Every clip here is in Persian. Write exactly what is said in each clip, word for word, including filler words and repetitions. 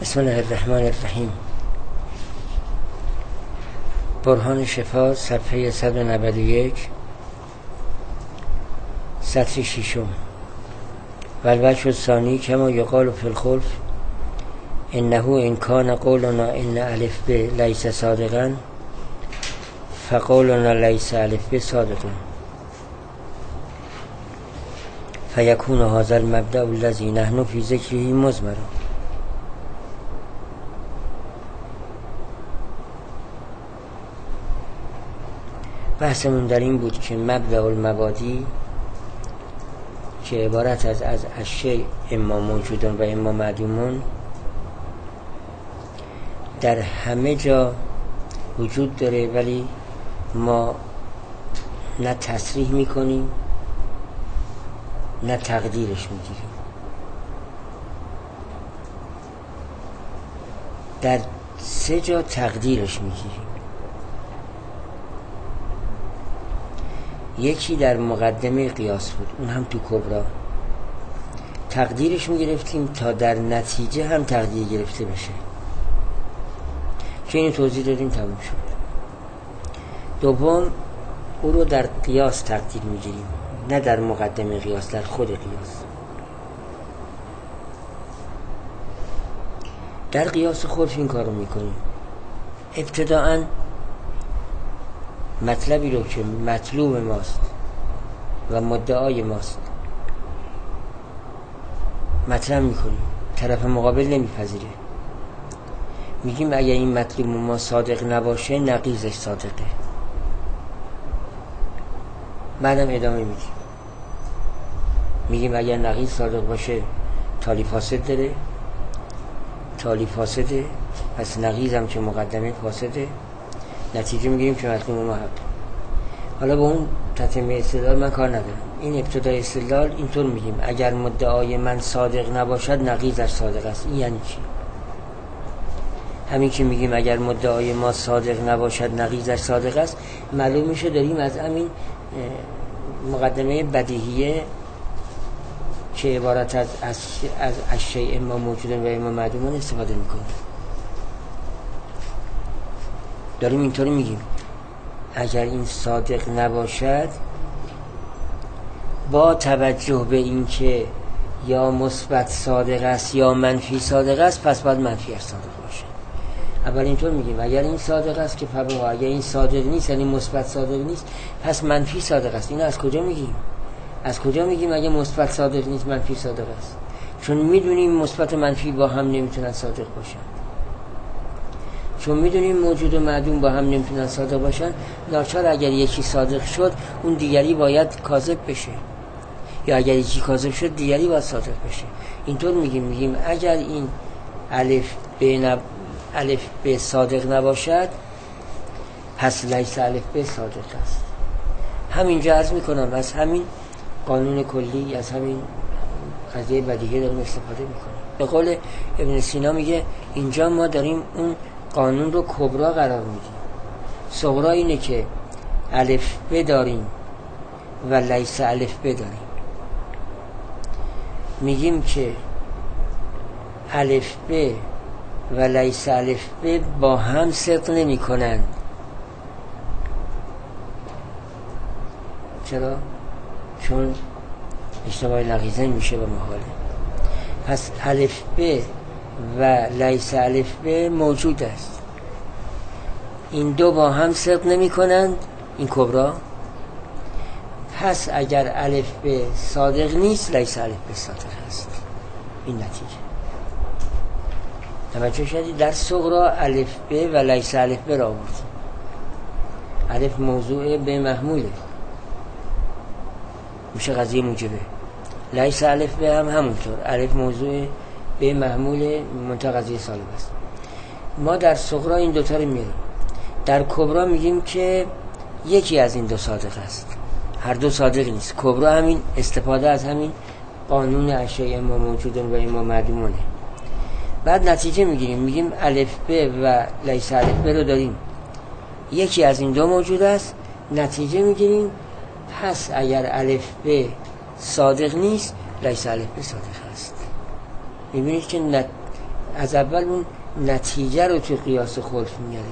بسم الله الرحمن الرحیم. برهان شفا، صفحه صد و نود و یک، سطر ششم. و الوجه الثانی کما یقال فی الخلف انه ان کان قولنا ان الف ب لیس صادقا فقولنا لیس الف ب صادقا فیکون هذا المبدأ الذی نحن فی ذکره مضمرا. بحثمون در این بود که مبدأ المبادی که عبارت از از اشیاء اما موجودون و اما معدومون در همه جا وجود داره، ولی ما نه تصریح میکنیم نه تقدیرش میگیریم. در سه جا تقدیرش میگیریم. یکی در مقدمه قیاس بود، اون هم تو کبرا تقدیرش میگرفتیم تا در نتیجه هم تقدیر گرفته بشه که اینو توضیح دادیم، تموم شد. دوم او رو در قیاس تقدیر میگیریم، نه در مقدمه قیاس، در خود قیاس. در قیاس خلف این کار رو میکنیم. ابتداعاً مطلبی رو که مطلوب ماست و مدعای ماست مطرح میکنیم، طرف مقابل نمیپذیره، میگیم اگر این مطلوب ما صادق نباشه نقیضش صادقه. بعدم ادامه میدیم، میگیم اگر نقیض صادق باشه تالی فاسد داره، تالی فاسده، پس نقیض هم که مقدمه فاسده، نتیجه میگیریم که مطلوب ما حق. حالا با اون تتمه استدلال من کار ندارم. این ابتدای استدلال اینطور میگیم اگر مدعای من صادق نباشد نقیضش صادق است. این یعنی چی؟ همین که میگیم اگر مدعای ما صادق نباشد نقیضش صادق است، معلوم میشه داریم از همین مقدمه بدیهیه که عبارت از از اشیاء اما موجودن و اما معدومون استفاده میکنیم. داریم اینطوری میگیم اگر این صادق نباشد، با توجه به این که یا مثبت صادق است یا منفی صادق است، پس باید منفی صادق باشه. اول اینطور میگیم اگر این صادق است که فبها، اگر این صادق نیست یعنی مثبت صادق نیست، پس منفی صادق است. اینو از کجا میگیم؟ از کجا میگیم اگه مثبت صادق نیست منفی صادق است؟ چون میدونیم مثبت و منفی با هم نمیتونن صادق باشن. چون میدونیم موجود و معدوم با هم نمیتونن صادق باشن، ناچار اگر یکی صادق شد اون دیگری باید کاذب بشه، یا اگر یکی کاذب شد دیگری باید صادق بشه. اینطور میگیم میگیم اگر این الف ب نب... الف ب صادق نباشد پس لیس الف ب صادق است. همینجا عرض میکنم از همین قانون کلی، از همین قضیه بدیهی داریم استفاده میکنیم. به قول ابن سینا میگه اینجا ما داریم اون قانون رو کبرا قرار میدیم. صغرا اینه که الف ب داریم و لیس الف ب داریم. میگیم که الف ب و لیس الف ب با هم صدق نمی کنند. چرا؟ چون اشتباه نقیضه میشه به محاله. پس الف ب و لیس الف ب موجود است، این دو با هم صدق نمی کنند، این کبرا. پس اگر الف ب صادق نیست لیس الف ب صادق است. این نتیجه. توجه شدید؟ در صغرا الف ب و لیس الف ب را آوردیم. الف موضوع ب محموله، میشه قضیه موجبه. لیس الف ب هم همونطور، الف موضوع ب محمول منتها قضیه سالب است. ما در صغرا این دوتا رو میاریم، در کبرا میگیم که یکی از این دو صادق است، هر دو صادق نیست. کبرا همین استفاده از همین قانون اشیاء اما موجودن و اما معدومونه. بعد نتیجه میگیریم، میگیم الف ب و لیس الف ب رو داریم، یکی از این دو موجود است، نتیجه میگیریم پس اگر الف ب صادق نیست لیس الف ب صادق است. میبینید که نت... از اول اون نتیجه رو تو قیاس خلف میاریم.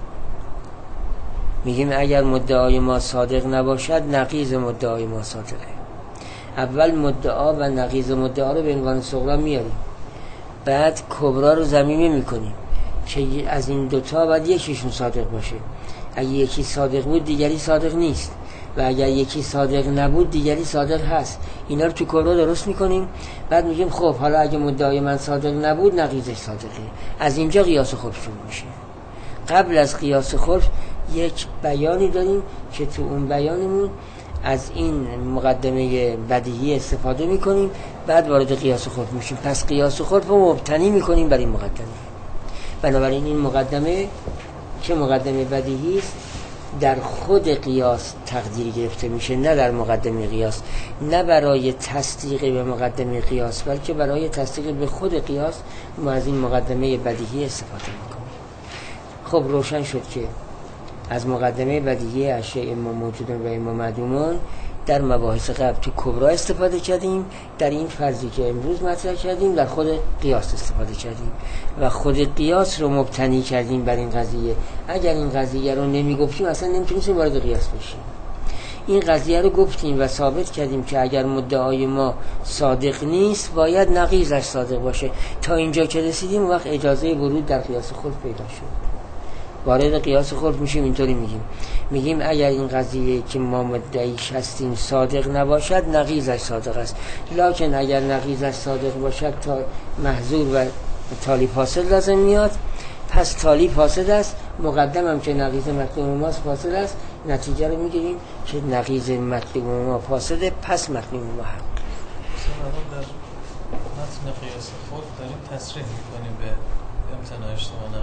میگیم اگر مدعای ما صادق نباشد نقیض مدعای ما صادقه. اول مدعا و نقیض مدعا رو به عنوان صغرا میاریم، بعد کبرا رو ضمیمه میکنیم که از این دوتا باید یکیشون صادق باشه. اگه یکی صادق بود دیگری صادق نیست و اگر یکی صادق نبود دیگری صادق هست. اینا رو تو کبرا درست میکنیم، بعد میگیم خب حالا اگه مدعای من صادق نبود نقیضش صادقه. از اینجا قیاس خلف شروع میشه. قبل از قیاس خلف یک بیانی داریم که تو اون بیانمون از این مقدمه بدیهی استفاده میکنیم، بعد وارد قیاس خلف میشیم. پس قیاس خلف رو مبتنی میکنیم بر این مقدمه. بنابراین این مقدمه که مقدمه بدیهی است در خود قیاس تقدیر گرفته میشه، نه در مقدمه قیاس، نه برای تصدیق به مقدمه قیاس، بلکه برای تصدیق به خود قیاس ما از این مقدمه بدیهی استفاده میکنیم. خب روشن شد که از مقدمه بدیهی اشیاء اما موجودون و اما معدومون در مباحث قبل تو کبرا استفاده کردیم، در این فرضی که امروز مطرح کردیم در خود قیاس استفاده کردیم و خود قیاس رو مبتنی کردیم بر این قضیه. اگر این قضیه رو نمیگفتیم اصلا نمیتونستیم وارد قیاس بشیم. این قضیه رو گفتیم و ثابت کردیم که اگر مدعای ما صادق نیست باید نقیضش صادق باشه. تا اینجا که رسیدیم وقت اجازه ورود در قیاس خلف پیدا شد. وارد قیاس خلف میشیم. اینطوری میگیم میگیم اگر این قضیه که ما مدعیش هستیم صادق نباشد نقیضش صادق است، لکن اگر نقیضش صادق باشد تا محذور و تالی فاسد لازم میاد. پس تالی فاسد است، مقدم هم که نقیض مطلوب ماست فاسد است. نتیجه رو میگیریم که نقیض مطلوب ما فاسده، پس مطلوب ما حق. در متن قیاس خلف داریم تصریح میکنیم به امتناع اشتباه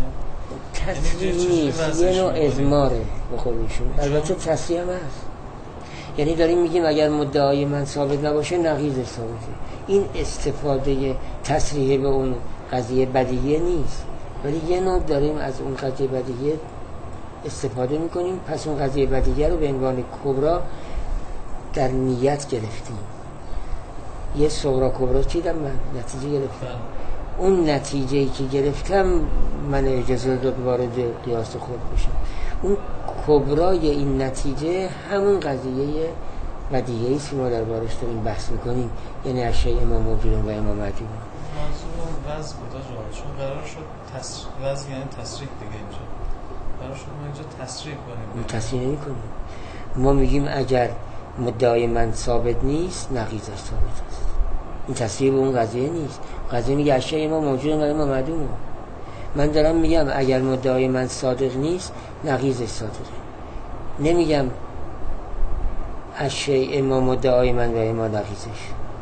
نقیضه. تصریح نیست، یه نوع اضماره به خودشون. البته تصریح هم هست، یعنی داریم میگیم اگر مدعای من ثابت نباشه نقیض ثابته. این استفاده تصریح به اون قضیه بدیهی نیست، ولی یه نوع داریم از اون قضیه بدیهی استفاده میکنیم. پس اون قضیه بدیهی رو به عنوان کبرا در نیت گرفتیم. یه صغرا کبرا چیدم من نتیجه گرفتم. اون نتیجه‌ای که گرفتم من اجازه داد وارد قیاس خلف بشم. اون کبرای این نتیجه همون قضیه بدیهی است که ما دربارش داریم بحث میکنیم، یعنی اشیاء اما موجودون و اما معدومون. موضوع وضع بود آجا، چون قرار شد تصریح، وضع یعنی تصریح دیگه اینجا قرار شد ما اینجا تصریح کنیم. ما تصریح نمی کنیم. ما میگیم اگر مدعای من ثابت نیست نقیضش ثابت است. این تصریح به اون قضیه نیست. قضیه میگه اشیاء ما موجودن و اما معدومون. من دارم میگم اگر مدعای من صادق نیست نقیضش صادقه. نمیگم اشیاء ما مدعای من و اما نقیضش.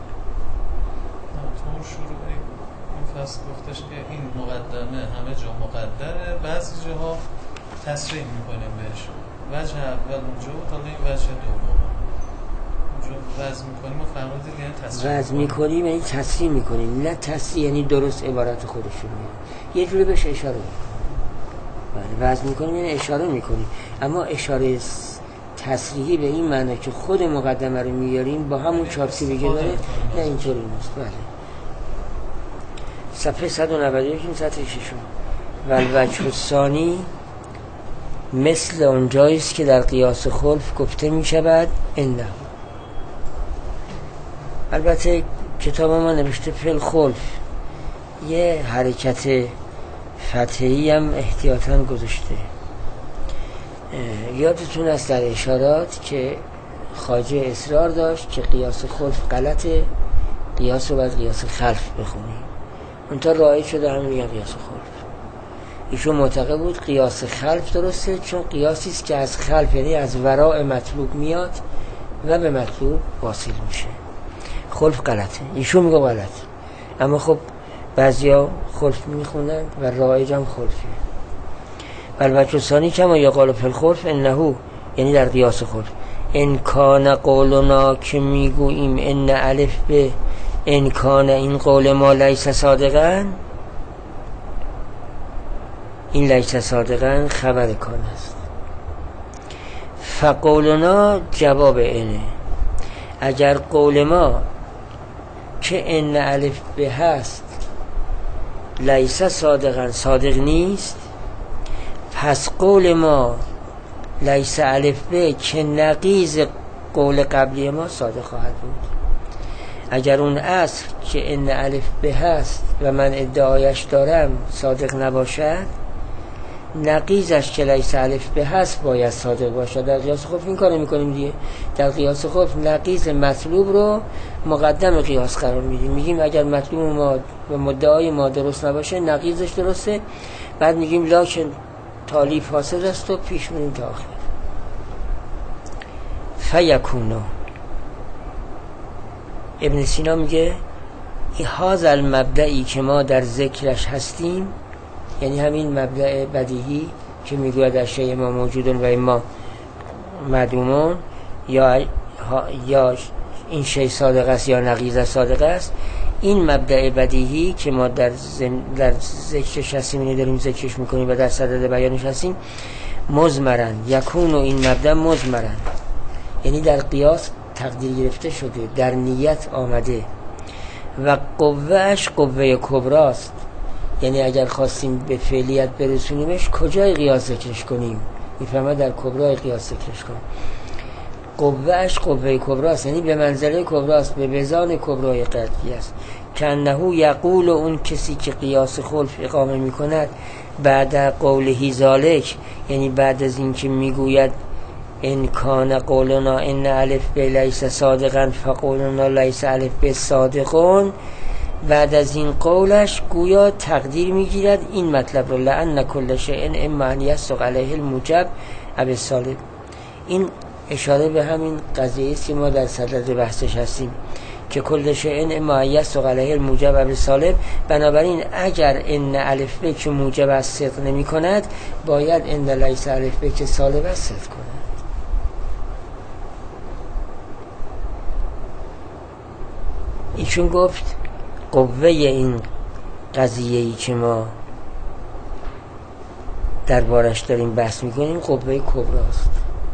تو شروع این فصل گفتش که این مقدمه همه جا مقدره، بعضی جاها تصریح میکنیم بهش. وجه اول اونجا و تا این وجه دوم اونجا وضع میکنیم و فرمودید یعنی تصریح وضع میکنیم یعنی تصریح میکنیم، نه تصریح یعنی درست عبارت خودشون یه جوری بهش اشاره میکنیم. بله وضع میکنیم یعنی اشاره میکنیم، اما اشاره تصریحی به این معنی که خود مقدمه رو میاریم با همون چارچوبی که داره، نه اینطوری نیست. بله صفحه صد و نود و یک سطح ششم. و الوجه الثانی مثل اونجاییست که در قیاس خلف گفته میشود انه. البته کتاب ما نوشته فی الخلف، یه حرکت فتحی هم احتیاطاً گذاشته. یادتون است در اشارات که خواجه اصرار داشت که قیاس خلف غلطه، قیاس رو باید قیاس خلف بخونیم. اونتا رایج شده همین میگن قیاس خلف. ایشون معتقد بود قیاس خلف درسته، چون قیاسی است که از خلف یعنی از وراء مطلوب میاد و به مطلوب واصل میشه. خلف غلطه، ایشون میگه غلط، اما خب بعضیا خلف میخونن و رایج هم خلفه. الوجه الثانی کما یقال فی الخلف انه، یعنی در قیاس خلف ان کان قولنا که میگوییم ان الف به ان کان این قول ما لیس صادقا، این لیس صادقا خبر کان است. فقولنا جواب اینه. اگر قول ما که ان الف به هست لیس صادقا صادق نیست، پس قول ما لیس الف به که نقیض قول قبلی ما صادق خواهد بود. اگر اون اصل که ان الف به هست و من ادعایش دارم صادق نباشد، نقیضش که لیس الف به هست باید صادق باشد. در قیاس خف این کارو میکنیم دیگه. در قیاس خف نقیض مطلوب رو مقدم قیاس قرار میدیم، میگیم اگر مطلوب ما و مدعای ما درست نباشه نقیضش درسته، بعد میگیم لکن تالی فاسد است و پیش میریم تا آخر. فیکونو ابن سینا میگه این هاذ المبدئی که ما در ذکرش هستیم، یعنی همین مبدأ بدیهی که میگوید در شیء ما موجودون و ما معدومون، یا یا این شیء صادق است یا نقیض صادق است، این مبدأ بدیهی که ما در زم... در ذکرش هستیم، یعنی داریم ذکرش میکنیم و در صدد بیانش هستیم، مضمرن یکون و این مبدأ مضمرن، یعنی در قیاس تقدیر گرفته شده، در نیت آمده و قوهش قوه کبراست. یعنی اگر خواستیم به فعلیت برسونیمش کجای قیاس ذکرش کنیم؟ میفهمه در کبرای قیاس ذکرش کنیم. قوهش قوه کبراست، یعنی به منزله کبراست، به وزان کبرای قطعی است. که انه یقول اون کسی که قیاس خلف اقامه میکند بعد قوله ذالک، یعنی بعد از این که میگوید ان کان قولنا ان الف به لیس صادقا فقولنا لیس الف به صادقون، بعد از این قولش گویا تقدیر میگیرد این مطلب رو، لأن کل شیء اما ان یصدق علیه الموجب او السالب. این اشاره به همین قضیه است که ما در صدد بحثش هستیم که کل شیء اما ان یصدق علیه الموجب او السالب. بنابراین اگر ان الف به که موجب است صدق نمی کند، باید ان لیس الف به که سالب است صدق کند. ایشون گفت قوه این قضیه‌ای که ما دربارش داریم بحث میکنیم قوه کبراست.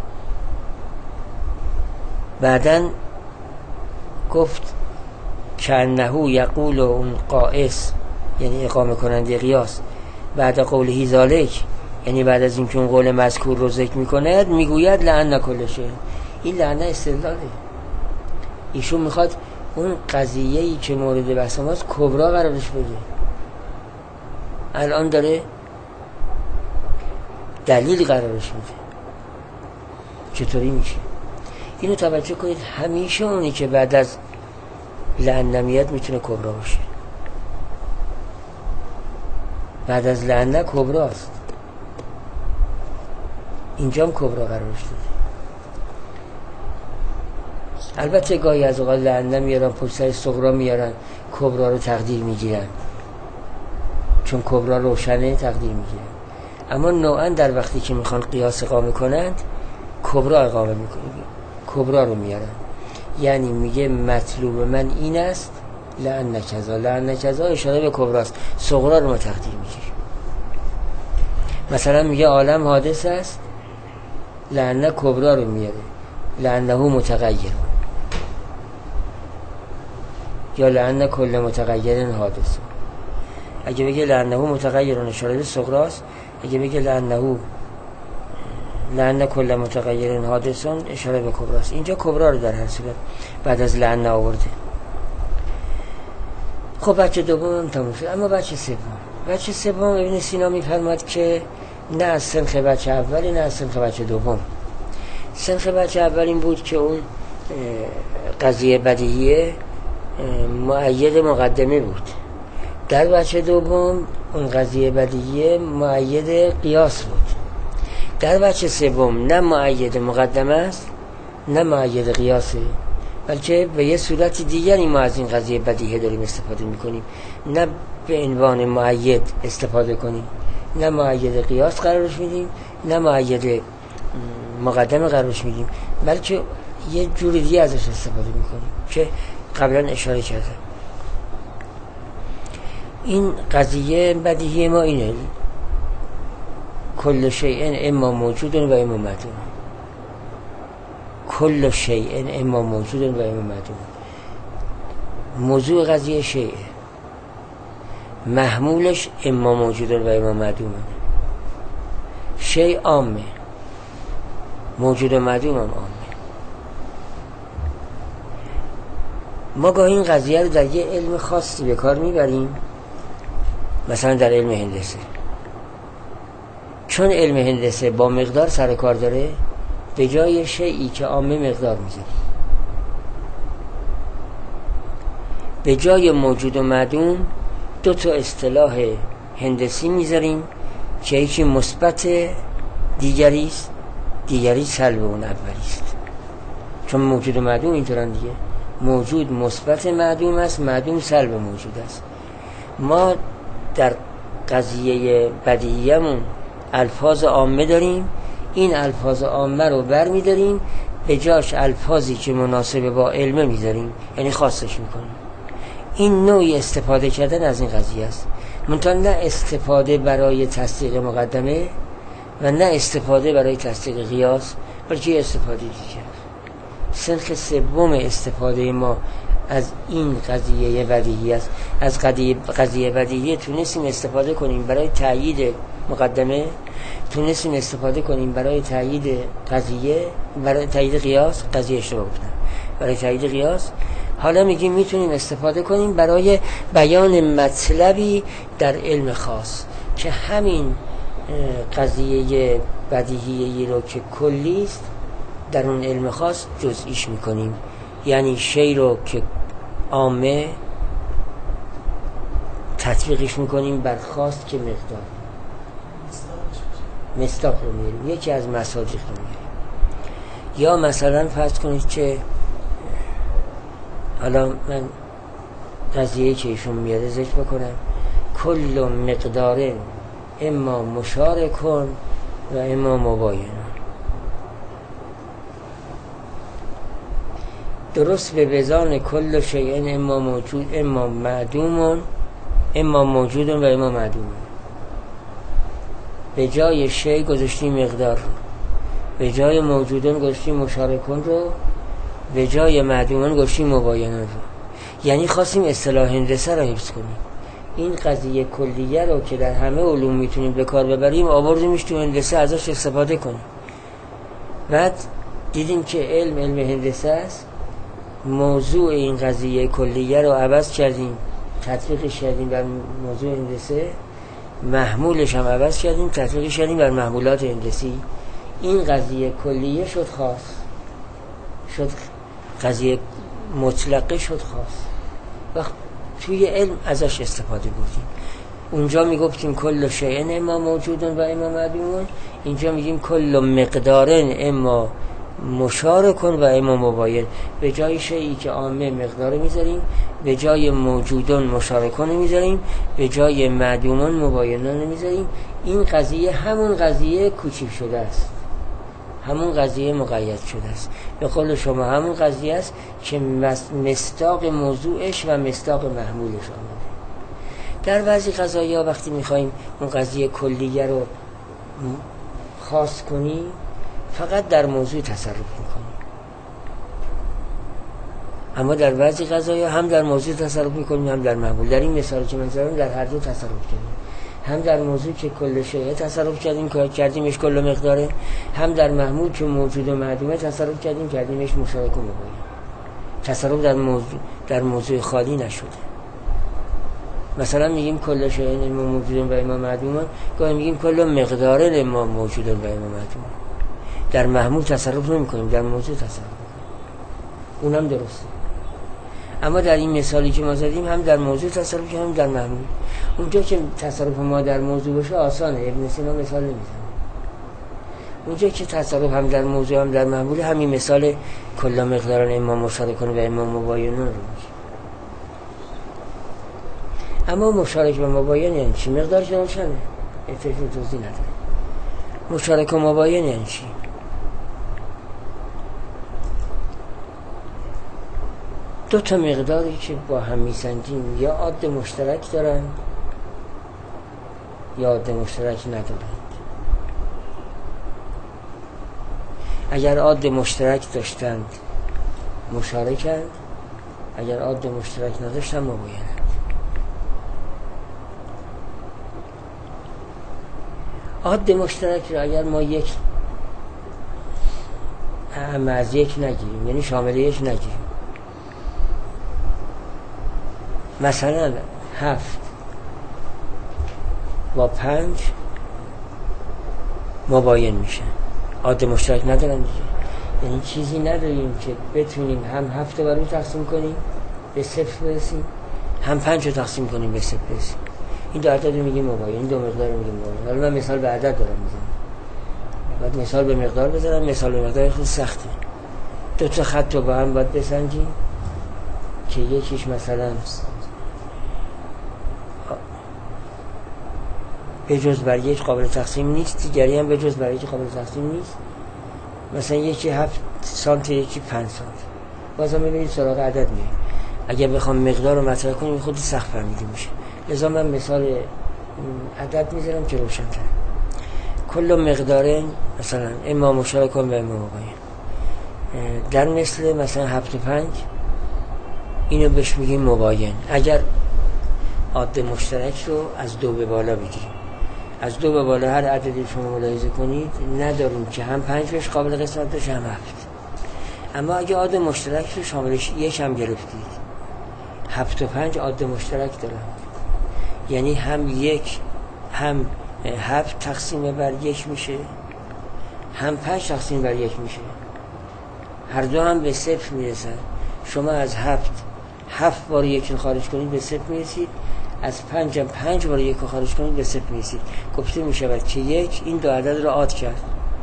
بعدن گفت که انه یقول اون قائس، یعنی اقامه کننده قیاس، بعد قوله ذالک، یعنی بعد از اینکه اون قول مذکور رو ذکر میکند میگوید لعن کل شیء. این لعنه استدلاله. ایشون میخواد اون قضیه‌ای که مورد بحث ماست کبرا قرارش بده. الان داره دلیل قرارش میده. چطوری میشه؟ اینو توجه کنید، همیشه اونی که بعد از لعن نمیاد میتونه کبرا باشه. بعد از لعن کبراست. اینجام کبرا قرارش داده. البته گاهی از اوقات لعنه میارن پشت سر صغرا میارن، کبرا رو تقدیر میگیرن، چون کبرا روشنه تقدیر میگیرن. اما نوعا در وقتی که میخوان قیاس اقامه کنند کبرا اقامه میکنن، کبرا رو میارن. یعنی میگه مطلوب من این است لعن کذا، لعن کذا اشاره به کبراست، صغرا رو ما تقدیر میگیریم. مثلا میگه عالم حادث است، لعن کبرا رو میاره، لعنه متغیر، یا لعن کل متغیر حادث. اگه بگه لعنه متغیر اشاره به صغراست، اگه بگه لعنه لعن کل متغیر حادث اشاره به کبراست. اینجا کبرا رو در هر صورت بعد از لعنه آورده. خب بچه دوم تموم شد. اما بچه سوم، بچه سوم ابن سینا میفرماد که نه از سنخ بچه اولی نه از سنخ بچه دوم. سنخ بچه اول این بود که اون قضیه بدیهیه مؤید مقدمه بود. در بچه دوم اون قضیه بدیهیه مؤید قیاس بود. در بچه سوم نه مؤید مقدمه است نه مؤید قیاسه، بلکه به یه صورت دیگری ما از این قضیه بدیهیه داریم استفاده میکنیم. نه به عنوان مؤید استفاده کنیم، نه مؤید قیاس قرارش میدیم نه مؤید مقدمه قرارش میدیم، بلکه یه جور دیگه ازش استفاده میکنیم که قبلا اشاره کردم. این قضیه بدیهی ما اینه، کل شیء اما موجود و اما معدوم. کل شیء اما موجود و اما معدوم. موضوع قضیه شیء محمولش اما موجود و اما معدومه. شی عامه، موجود و معدوم هم عامه. ما گاهی این قضیه رو در یه علم خاصی به کار میبریم، مثلا در علم هندسه. چون علم هندسه با مقدار سر کار داره، به جای شیئی که عامه مقدار میذاریم، به جای موجود و معدوم دو تا اصطلاح هندسی میذاریم که یکی مثبت دیگری است، دیگری سلب اون اولی است. چون موجود و معدوم اینطورن دیگه، موجود مثبت معدوم است، معدوم سلب موجود است. ما در قضیه بدیهیمون الفاظ عامه داریم، این الفاظ عامه رو بر میداریم، به جاش الفاظی که مناسب با علمه میذاریم، یعنی خاصش میکنیم. این نوعی استفاده کردن از این قضیه است، منتها نه استفاده برای تصدیق مقدمه و نه استفاده برای تصدیق قیاس، بلکه استفاده دیگه. سنخ سوم استفاده ما از این قضیه بدیهی است. از قضیه قضیه بدیهی تونستیم استفاده کنیم برای تأیید مقدمه، تونستیم استفاده کنیم برای تأیید قضیه، برای تأیید قیاس، قضیه اشتباه گفتم، برای تأیید قیاس. حالا میگیم میتونیم استفاده کنیم برای بیان مطلبی در علم خاص که همین قضیه بدیهی رو که کلی است در اون علم خاص جزئیش میکنیم. یعنی شی رو که عامه تطبیقش میکنیم بر خاص که مقدار، مصداق رو میاریم، یکی از مصادیق رو میاریم. یا مثلا فرض کنید که حالا من قضیه که ایشون میاره ذکر بکنم، کل مقدار اما مشارکون و اما مباین. درست به وزان کل شیء اما موجود اما معدوم اما موجود و اما معدوم. به جای شیء گذاشتیم مقدار رو، به جای موجودن گذاشتیم مشارکون رو، به جای معدومن گذاشتیم مباینن رو. یعنی خواستیم اصطلاح هندسه رو حفظ کنیم. این قضیه کلیه رو که در همه علوم میتونیم به کار ببریم، آوردیمش تو هندسه ازش استفاده کنیم. بعد دیدیم که علم علم هندسه است، موضوع این قضیه کلیه رو عوض کردیم، تطبیقش کردیم بر موضوع هندسه، محمولش هم عوض کردیم، تطبیقش کردیم بر محمولات هندسی. این قضیه کلیه شد خاص، شد قضیه مطلقه شد خاص. وقت توی علم ازش استفاده بردیم. اونجا میگفتیم کل شیء اما موجودن و اما معدومون، اینجا میگیم کل مقدارن اما مشارکن و اما مباین. به جای شیئی که عامه مقدار میذاریم، به جای موجودن مشارکن میذاریم، به جای معدومن مباینن میذاریم. این قضیه همون قضیه کوچیک شده است، همون قضیه مقید شده است. به قول شما همون قضیه است که مصداق موضوعش و مصداق محمولش آمده. در بعضی قضایا وقتی میخوایم اون قضیه کلیه رو خاص کنیم، فقط در موضوع تصرف میکنیم. اما در بعضی قضایا هم در موضوع تصرف میکنیم هم در محمول. در این مثالی که من زدم در هر دو تصرف کردیم. هم در موضوع که کل شیء تصرف کردیم که کردیمش کل مقداره، هم در محمول که موجود و معدومه تصرف کردیم کردیمش مشارک و مباین. تصرف در موضوع در موضوع خالی نشده. مثلا میگیم کل شیء اما موجود و اما معدوم، گاهی میگیم کل مقدار اما موجود و اما معدوم. در محمول تصرف نمی‌کنیم، در موضوع تصرف می‌کنیم. اونم درسته. اما در این مثالی که ما زدیم هم در موضوع تصرف کنیم هم در محمول. اونجا که تصرف ما در موضوع باشه آسانه، ابن سینا مثال نمیزنه. اونجا که تصرف هم در موضوع هم در محمول، همین مثال کلا مقدارن اما مشارکون و اما مباینون رو میشه. اما مشارک و مباین یعنی چی؟ مقدار که روشنه، احتیاج به توضیح نداره. مشارک و مباین یعنی چی؟ دو تا مقداری که با هم میسنجیم یا عاد مشترک دارن یا عاد مشترک ندارن. اگر عاد مشترک داشتند مشارکند، اگر عاد مشترک نداشتن مباینند. عاد مشترک رو اگر ما یک اهم از یک نگیریم، یعنی شامل یک نگیریم، مثلا هفت با پنج مباین میشن، عاد مشترک ندارن دیگه. یعنی چیزی نداریم که بتونیم هم هفت رو بر اون تقسیم کنیم به صفر برسیم، هم پنج رو تقسیم کنیم به صفر برسیم. این دو عدد رو میگیم مباین، این دو مقدار رو میگیم مباین. حالا من مثال به عدد دارم میزنم، بعد مثال به مقدار بزنم. مثال به مقدار خیلی سخته. دو تا خط رو با هم باید بسنجیم که یکیش مثلا به جز بر یک قابل تقسیم نیست، دیگری هم به جز بر یک قابل تقسیم نیست. مثلا یکی هفت سانتی، یکی پنج سانتی. بازم ببینید سراغ عدد میاد. اگر بخوام مقدار رو مطرح کنیم خود سخت فهمیده میشه. لذا من مثال عدد میذارم که روشن‌تر. کل مقدار مثلا اما مشترکان و اما مباین. در مثل مثلا هفت و پنج اینو بهش میگیم مباین. اگر عاد مشترک رو از دو به بالا بگیریم، از دو به بالا هر عددی شما ملاحظه کنید نداریم که هم پنج بهش قابل قسمت بشه هم هفت. اما اگه عاد مشترک رو شاملش یک هم گرفتید، هفت و پنج عاد مشترک دارن، یعنی هم یک هم هفت تقسیم بر یک میشه، هم پنج تقسیم بر یک میشه، هر دو هم به صفر میرسن. شما از هفت هفت بار یک رو خارج کنید به صفر میرسید، از پنج هم پنج بار یک رو خارج کنید به صفر میرسید. گفته میشود که یک این دو عدد رو عاد کرد.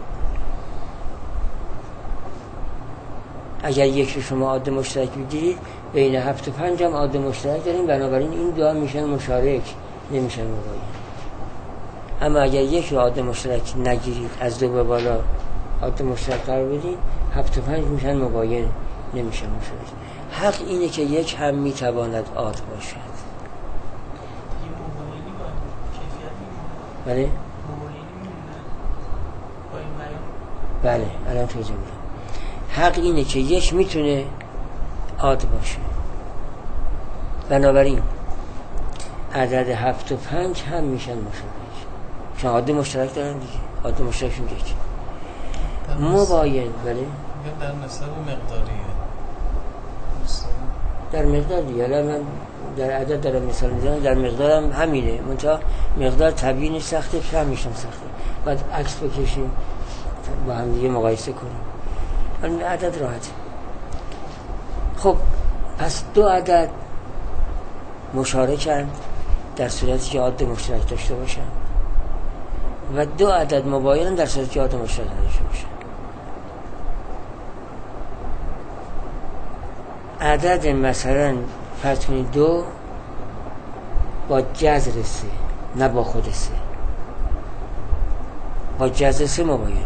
اگر یک رو شما عاد مشترک بگیرید، بین هفت و پنج هم عاد مشترک داریم، بنابراین این دو هم میشن مشارک، نمیشن مباین. اما اگر یک رو عاد مشترک نگیرید، از دو به بالا عاد مشترک قرار بدید، هفت و پنج میشن مباین، نمیشن مشارک. حق اینه که یک هم میتواند عاد باشد. بله؟ بله، الان توضیح میدم. حق اینه که یک میتونه عاد باشه. بنابراین عدد هفت و پنج هم میشن مشترک، چون عاد مشترک دارن دیگه. عاد مشترکشون یک مباین. بله؟ در نسب مقداریه، در مقدار دیگه. الان من در عدد دارم مثال میزنم، در مقدارم همینه، منتها مقدار تبیینش سخته، فهمیشم سخته. باید عکس بکشیم با هم دیگه مقایسه کنیم. الان عدد راحته. خب پس دو عدد مشارکن در صورتی که عاد مشترک داشته باشن و دو عدد مباینن در صورتی که عاد مشترک داشته باشن. عدد مثلا فرض کنید دو با جذر سه، نه با خود سه، با جذر سه مباین.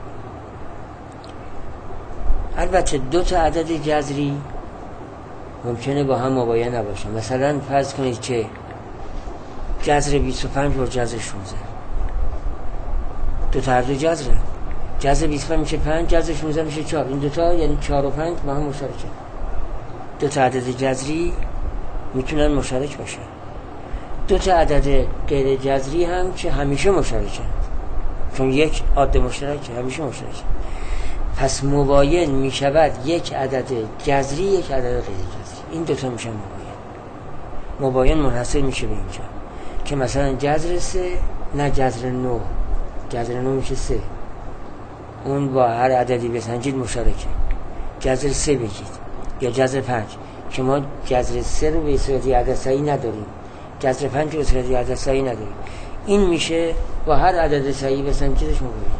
البته دو تا عدد جذری ممکنه با هم مباین نباشن. مثلا فرض کنید که جذر بیست و پنج با جذر شانزده، دو تا هر دو جذره. جذر بیست و پنج میشه پنج، جذر شانزده میشه چهار. این دو تا یعنی چهار و پنج با هم مشترکن. دو تا عدد جذری میتونن مشترک باشن. دو تا عدد غیر جذری هم که همیشه مشترکن، چون یک عاد مشترک همیشه مشترکه. پس مباین میشود یک عدد جذری، یک عدد غیر جذری. این دو تا میشن مباین. مباین منحصر میشه به اینجا که مثلا جذر سه نه جذر نو، جذر نو میشه سه، اون با هر عددی بسنجید مشترکه. جذر سه بگید یا جذر پنج، که ما جذر سه رو به صورت عدد صحیح نداریم، جذر پنج رو به صورت عدد صحیح نداریم. این میشه با هر عدد صحیح بسنجیدش مباین.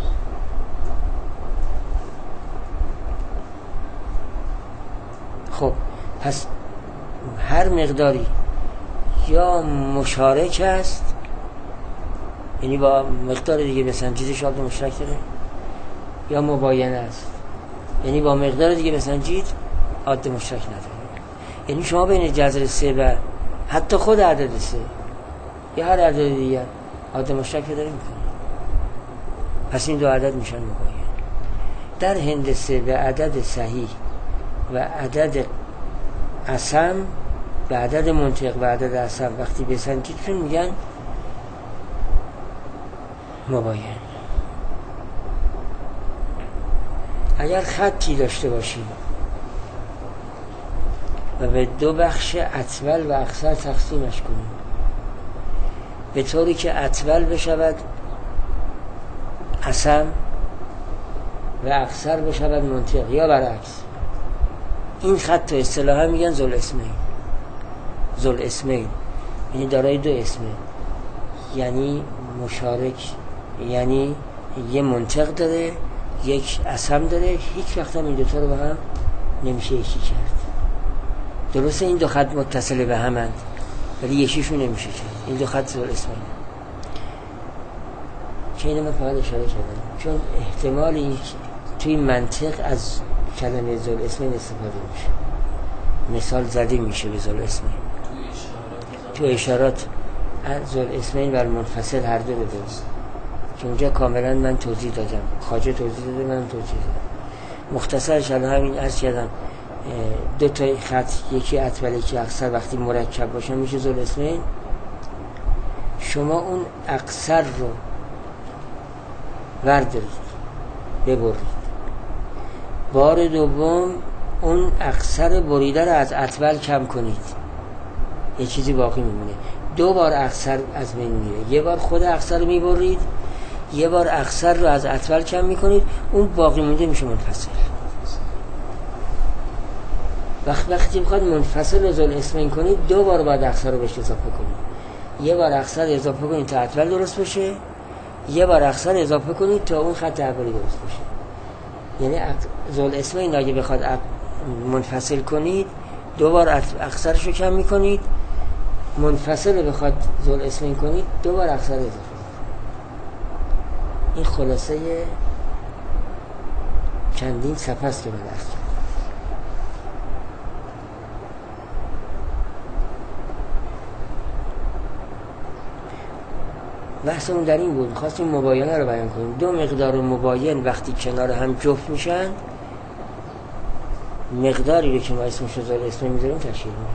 خب پس هر مقداری یا مشارک است، یعنی با مقدار دیگه بسنجیدش عاد مشترک داره، یا مباین است، یعنی با مقدار دیگه بسنجید عاد مشترک نداره. یعنی شما بین جذر سه و حتی خود عدد سه یا هر عدد دیگه عاد مشترک داره میکنه. پس این دو عدد میشن مباین. در هندسه به عدد صحیح و عدد عصم به عدد منطق و عدد عصم وقتی بسنجیدشون میگن مباین. اگر خطی داشته باشیم و به دو بخش اطول و اقصر تقسیمش کنیم به طوری که اطول بشود اسم و اقصر بشود منطق یا برعکس، این خط رو اصطلاحا میگن ذوال اسمین. ذوال اسمین یعنی دارای دو اسمه، یعنی مشارک، یعنی یه منطق داره یک اسم داره، هیچ وقت هم این دوتا رو با هم نمیشه یکی کرد. درسته این دو خط متصل به همند ولی یکیشون نمیشه کرد. این دو خط ذوال اسمین که اینو من فقط اشاره کردم چون احتمال این توی منطق از کلمه ذوال اسمین استفاده میشه، مثال زده میشه به ذوال اسمین. تو اشارات ذوال اسمین و المنفصل هر دو بده که اونجا کاملا من توضیح دادم، خواجه توضیح داده، من توضیح دادم. مختصرش الان همین عرض کردم دو تا خط یکی اطول یکی اقصر وقتی مرکب باشن میشه ذوال اسمین. شما اون اقصر رو وردارید ببرید، بار دوم اون اقصر بریده رو از اطول کم کنید، یه چیزی باقی میمونه. دو بار اقصر از بین میره، یه بار خود اقصر رو میبرید، یه بار اقصر رو از اطول کم میکنید، اون باقی مونده میشه منفصل. وقت وقتی بخواد منفصل رو ذوال اسمین کنید دو بار باید اقصر رو بهش اضافه کنید، یه بار اقصر اضافه کنید تا اطول درست بشه، یه بار اقصر اضافه کنید تا اون خط اولی درست بشه. یعنی ذوال اسمین اگه بخواد منفصل کنید دو بار اقصرش رو کم میکنید، منفصل رو بخواد ذوال اسمین کنید دو بار اقصر اضافه کنید. این خلاصه چندین صفحه است که من عرض کردم. بحثمون در این بود، خواستیم مباینه رو بیان کنیم. دو مقدار مباین وقتی کنار هم جفت میشن مقداری رو که ما اسمش رو ذوال اسمین میذاریم تشکیل میده.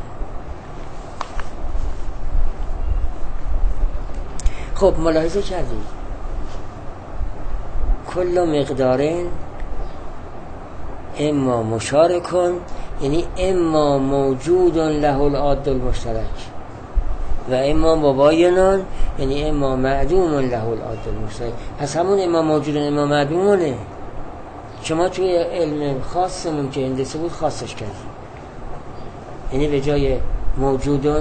خب ملاحظه کردید کل مقدارین اما مشارکن یعنی اما موجود له العاد المشترک و اما مباینان یعنی اما معدوم له العاد المشترک. پس همون اما موجودن اما معدومونه شما توی علم خاصمون که هندسه بود خاصش کردیم، یعنی به جای موجودن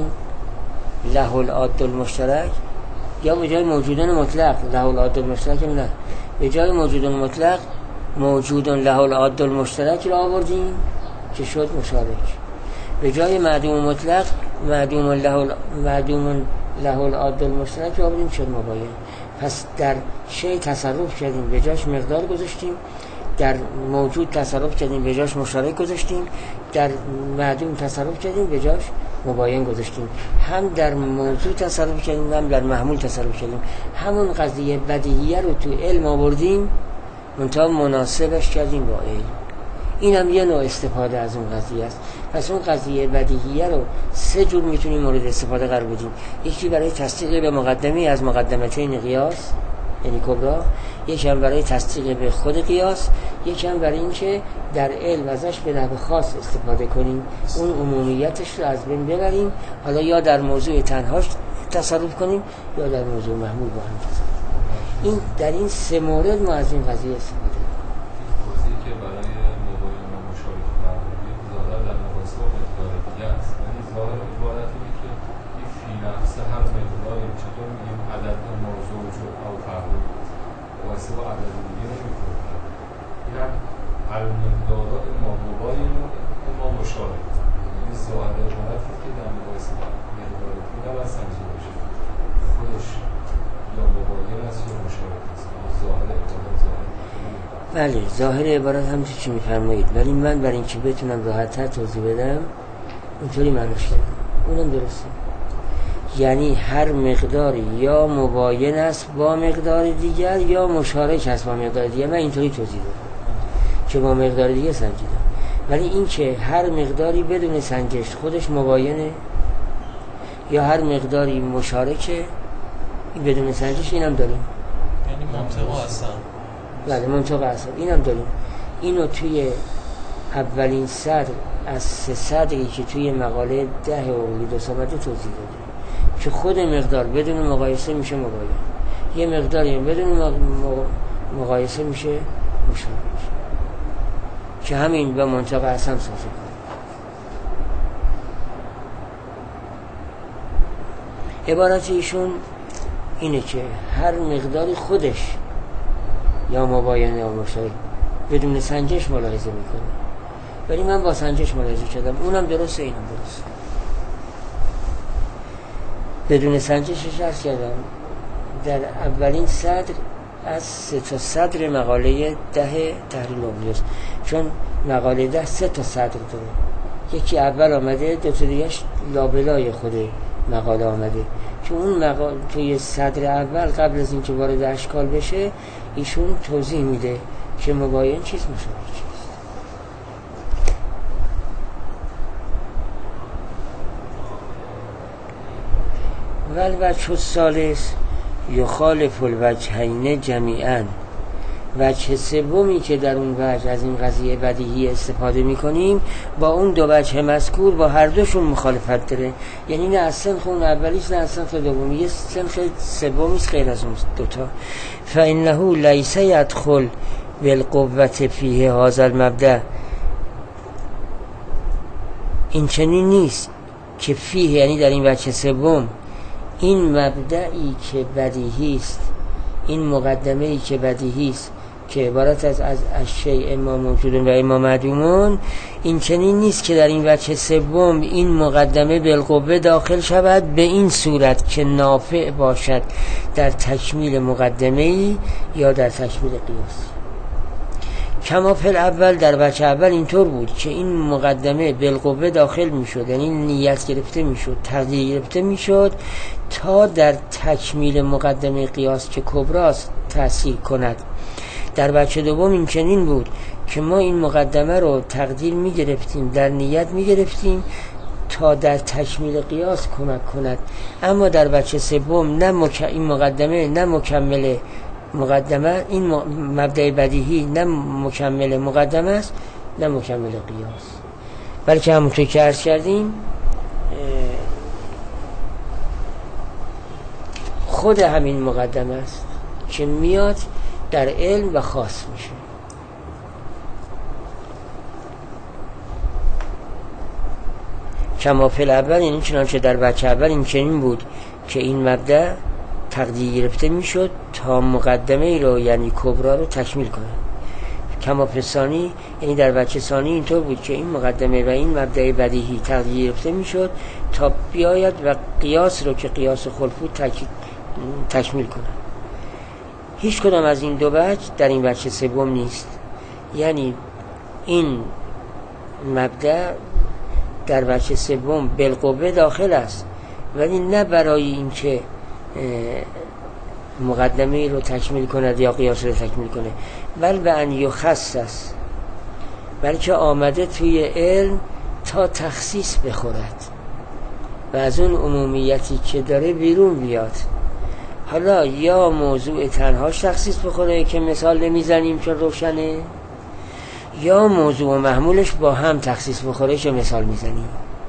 له العاد المشترک یا به جای موجودن مطلق له العاد المشترک، نه، به جای موجودن مطلق موجودن له العاد المشترک را آوردیم که شد مشارک. به جای معدوم مطلق معدوم له معدوم له العاد المشترک را آوردیم شد مباین. پس در شی تصرف کردیم به جاش مقدار گذاشتیم، در موجود تصرف کردیم به جاش مشارک گذاشتیم، در معدوم تصرف کردیم به جاش مباین گذاشتیم. هم در موضوع تصرف کردیم هم در محمول تصرف کردیم. همون قضیه بدیهیه رو تو علم آوردیم منتها مناسبش کردیم با علم. این هم یه نوع استفاده از اون قضیه است. پس اون قضیه بدیهیه رو سه جور میتونیم مورد استفاده قرار بدیم. یکی برای تصدیق به مقدمه از مقدمتین قیاس یعنی کبرا، یکی هم برای تصدیق به خود قیاس، یکی هم برای این که در علم ازش به نحو خاص استفاده کنیم، اون عمومیتش رو از بین ببریم، حالا یا در موضوع تنهاش تصرف کنیم یا در موضوع محمول با هم تصرف کنیم. این در این سه مورد ما از این قضیه استفاده کنیم. توضیحی که برای مباین و مشارک فرمودید ظاهر در مقایسه با مقدار دیگه است، یعنی ظاهر عبارت اینه که این فی نفسه هر مقداری چطور میگیم عدد موضوع و او فرمود مقایسه با عدد دیگه نمی‌کنه. این هم المقدارات ما مباین و ما مشارک، یعنی ظاهر عبارتی که در مقایسه با مقدار دیگه نباید سنجیده بشه، خودش یا مباین است یا مشارک است. ظاهر عبارت ظاهر بله ظاهر عبارت هم چی میفرمایید، ولی من برای اینکه بتونم راحت‌تر توضیح بدم اونطوری معنیش کردم، اونم درسته. یعنی هر مقداری یا مباین است با مقدار دیگر یا مشارک است با مقدار دیگر. من اینطوری توضیح دادم که با مقدار دیگه سنجیدم، ولی این که هر مقداری بدون سنجش خودش مباینه یا هر مقداری مشارکه این بدون سنجش اینم داریم. یعنی منطقه هستن. بله منطقه هستن. اینم داریم. اینو توی اولین صدر از سه صدری که توی مقاله ده اولیدوس آمده توضیح داده که خود مقدار بدون مقایسه میشه مباین، یه مقداری بدون مقایسه میشه مشابه، که همین به منطقه اصلا سازه کنه. عبارت ایشون اینه که هر مقداری خودش یا مباین یا مشابه بدون سنجش ملاحظه میکنه، ولی من با سنجش ملاحظه کردم، اونم درسته اینم درسته. بدون سنجشش عرض کردم در اولین صدر از سه تا صدر مقاله ده تحلیل اولیدوس، چون مقاله ده سه تا صدر داره، یکی اول آمده، دو تا دیگه‌اش لابلای خود مقاله آمده، چون اون مقاله توی صدر اول قبل از اینکه وارد اشکال بشه ایشون توضیح میده که مباین چیست مشابه چیست. والوجه الثالث یخالف الوجهین جمیعا، وجه سومی که در اون وجه از این قضیه بدیهی استفاده میکنیم با اون دو وجه مذکور با هر دوشون مخالفت داره، یعنی نه از سنخ اون اولیست نه از سنخ دومی، یه سنخ سومیست غیر از اون دوتا. فانه لیس یدخل بالقوة فیه هذا المبدأ، این چنین نیست که فیه یعنی در این وجه سوم این مبدعی که بدیهی است، این مقدمه‌ای که بدیهی است که عبارت از از اشیاء اما موجودون و اما معدومون، این چنین نیست که در این وجه سوم این مقدمه بالقوه داخل شود به این صورت که نافع باشد در تکمیل مقدمه‌ای یا در تکمیل قیاس. کما فی الاول، در وجه اول اینطور بود که این مقدمه بالقوه داخل میشد، یعنی نیت گرفته میشد، تقدیر گرفته میشد تا در تکمیل مقدمه قیاس که کبراست تأثیر کند. در وجه دوم این چنین بود که ما این مقدمه رو تقدیر میگرفتیم، در نیت میگرفتیم تا در تکمیل قیاس کمک کند، اما در وجه سوم نه مک... این مقدمه نه مکمل مقدمه، این مبدأ بدیهی نه مکمل مقدمه است نه مکمل قیاس، بلکه همونطور که عرض کردیم خود همین مقدمه است که میاد در علم و خاص میشه. کما فی الاول، یعنی چنانچه در وجه اول این چنین بود که این مبدأ تقدیر گرفته میشد تا مقدمه ای رو یعنی کبرا رو تکمیل کنه. کما فی ثانی، یعنی در وجه ثانی اینطور بود که این مقدمه و این مبدأ بدیهی تقدیر گرفته میشد تا بیاید و قیاس رو که قیاس خلف بود تک... تکمیل کنه. هیچ کدام از این دو وجه در این وجه سوم نیست، یعنی این مبدأ در وجه سوم بالقوه داخل است، ولی نه برای اینکه مقدمه رو تکمیل کند یا قیاس رو تکمیل کنه، بل به ان یخصص، بلکه آمده توی علم تا تخصیص بخورد و از اون عمومیتی که داره بیرون بیاد. حالا یا موضوع تنهاش تخصیص بخوره که مثال نمیزنیم چون روشنه، یا موضوع و محمولش با هم تخصیص بخوره که مثال میزنیم.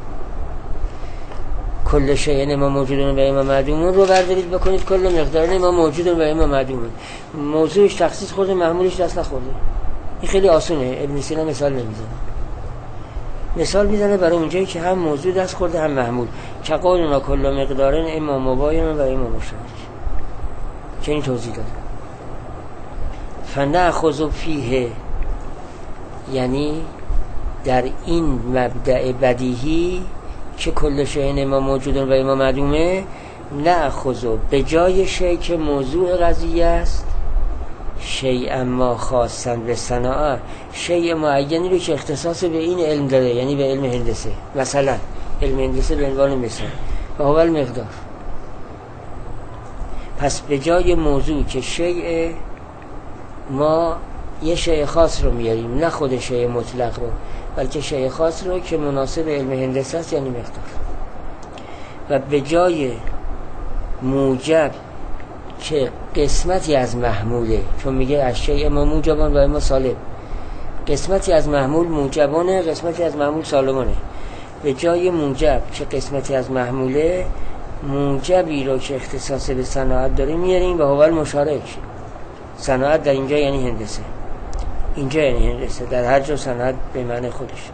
کل شیء ما موجودون و اما معدومون رو بردارید بکنید کل مقدار ما موجودون و اما معدومون، موضوعش تخصیص خورده محمولش دست نخورده. این خیلی آسونه، ابن سینا مثال نمیزنه، مثال میزنه برای اونجایی که هم موضوع دست خورده هم محمول. که قولنا کل مقدارن اما مباین و اما مشترک، که این توضیح داده. فنأخذ فیه، یعنی در این مبدأ بدیهی که کل شیء ما موجودون و اما معدومه، نأخذ به جای شیء که موضوع قضیه است، شیء ما خاصا به صناعه، شیء معینی رو که اختصاص به این علم داره، یعنی به علم هندسه، مثلا علم هندسه به عنوان مثال و اول مقدار. پس به جای موضوع که شیء ما یه شیء خاص رو میاریم، نه خود شیء مطلق رو، بلکه شیء خاص رو که مناسب علم هندسه است، یعنی مقدار. و به جای موجب که قسمتی از محموله، چون میگه اشیاء اما موجبان و اما سالب، قسمتی از محمول موجبانه، قسمتی از محمول سالمانه. به جای موجب که قسمتی از محموله، موجبی رو که اختصاص به صناعت داره میاریم و هو المشارک. صناعت در اینجا یعنی هندسه، اینجا یعنی هندسه، در هر جا صناعت به معنی خودش.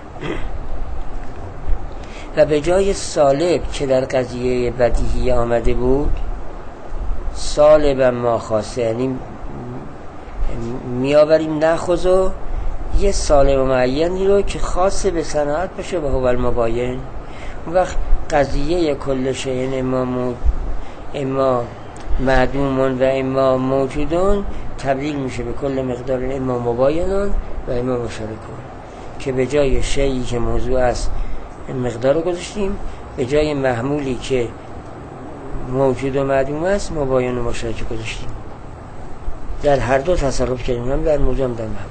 و به جای سالب که در قضیه بدیهی آمده بود، سالب ما خاصه، یعنی میآوریم نخوزو یه سالب معینی رو که خاص به صناعت باشه و هو المباین. اون وقت قضیه کل شیء اما مو... اما معدومون و اما موجودون تبدیل میشه به کل مقدار اما مباینون و اما مشارکون، که به جای شیئی که موضوع است مقدار رو گذاشتیم، به جای محمولی که موجود و معدوم است مباین و مشارک گذاشتیم. در هر دو تصرف کردیم، هم در موضوع هم در محمول.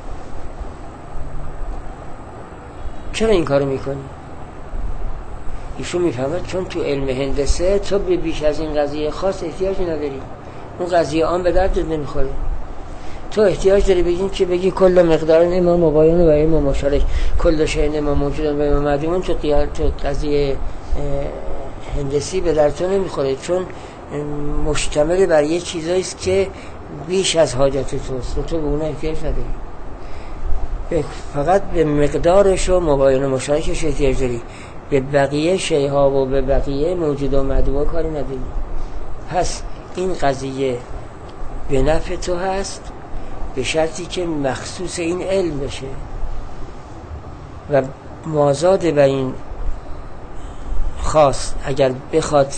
چرا این کارو میکنی؟ ایشون میفهمد چون تو علم هندسه تو به بیش از این قضیه خاص احتیاجی نداری، اون قضیه عام به درد نمیخوره. تو احتیاج داری بگین که بگی کل مقدار اما مباین و اما مشارک، کل شیء اما موجود و اما معدوم، تو تو قضیه هندسی به درد تو نمیخوره، چون مشتمل بر یه چیزایی است که بیش از حاجت توست و تو به اون احتیاج نداری. فقط به مقدارش و مباین و مشارکش احتیاج داری، به بقیه شیءها و به بقیه موجود و معدوم کاری نداری. پس این قضیه به نفع تو هست به شرطی که مخصوص این علم بشه و مازاد بر این خاص اگر بخواد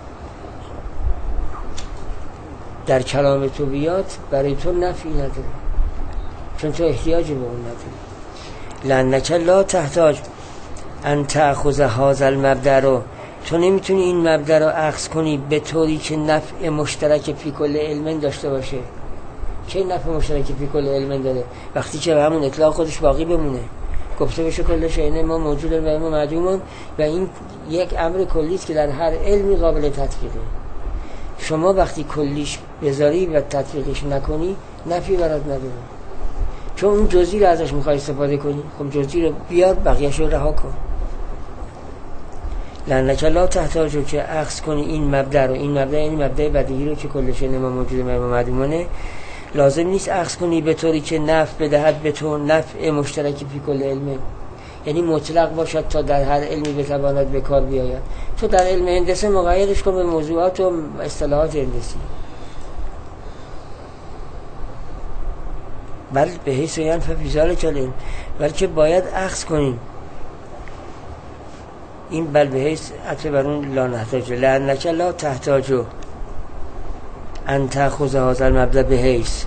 در کلام تو بیاد برای تو نفعی نداره، چون تو احتیاجی به اون نداری. لأنک لا تحتاج ان تأخذ هذا المبدأ رو، تو نمیتونی این مبدأ رو اخذ کنی به طوری که نفع مشترک فی کل علم داشته باشه. چه نفع مشترک فی کل علم داره؟ وقتی که همون اطلاق خودش باقی بمونه، گفته بشه کل شیء ما موجود و ما معدوم، و این یک امر کلی است که در هر علمی قابل تطبیقه. شما وقتی کلیش بذاری و تطبیقش نکنی نفعی برات نداره، چون اون جزئی رو ازش میخوای استفاده کنی. خب جزئی رو بیار، بقیه‌شو رها کن. لأنک لا تحتاج که اخذ کنی این مبدأ رو، این مبدأ یعنی مبدأ بدیهی رو که کل شیء ما موجود و ما معدومه، لازم نیست اخذ کنی به طوری که نفع بدهد به تو نفع مشترکی فی کل علمه، یعنی مطلق باشد تا در هر علمی بتواند به کار بیاید. تو در علم هندسه مقیدش کن به موضوعات و اصطلاحات هندسی، بل به حیث ینفع فی ذلک العلم، بلکه باید اخذ کنیم این بل به حیث عطف بر اون لا نحتاج، لأنک لا تحتاج ان تأخذ هذا المبدأ به حیث،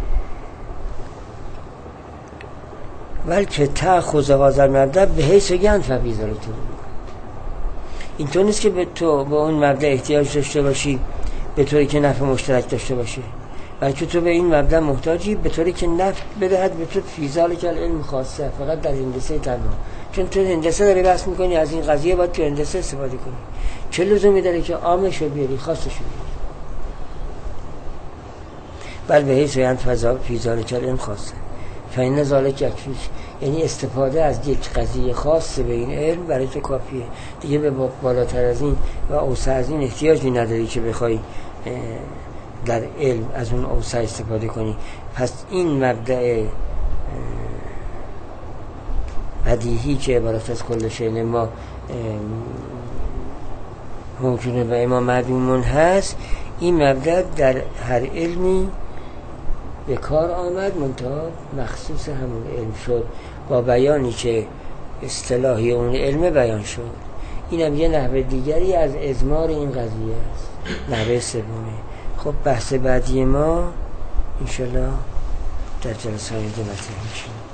بلکه تأخذ هذا المبدأ به حیث ینفع فی ذلک. این طور نیست که به تو به اون مبدأ احتیاج داشته باشی به طوری که نفع مشترک داشته باشه، بلکه تو به این مبدأ محتاجی به طوری که نفع بدهد به تو فی ذلک العلم خاصه، فقط در هندسه تنها. چون تو هندسه داری بحث میکنی، از این قضیه باید تو هندسه استفاده کنی. چه لزومی داره که عامش رو بیاری خاصش رو بیاری؟ بل به حیث ینفع فی ذلک العلم خاصه فإن ذلک یکفیک، یعنی استفاده از یک قضیه خاص به این علم برای تو کافیه، دیگه به بالاتر از این و اوسع از این احتیاجی نداری که بخوای در علم از اون اوسع استفاده کنی. پس این مبدأ بدیهی که عبارت از کل شیء ما موجود و اما معدوم هست، این مبدأ در هر علمی به کار آمد، منتها مخصوص همون علم شد با بیانی که اصطلاحی اون علم بیان شد. اینم یه نحوه دیگری از اضمار این قضیه است، نحوه سومه. خب بحث بعدی ما انشالله در جلسه آینده مطرح میشه.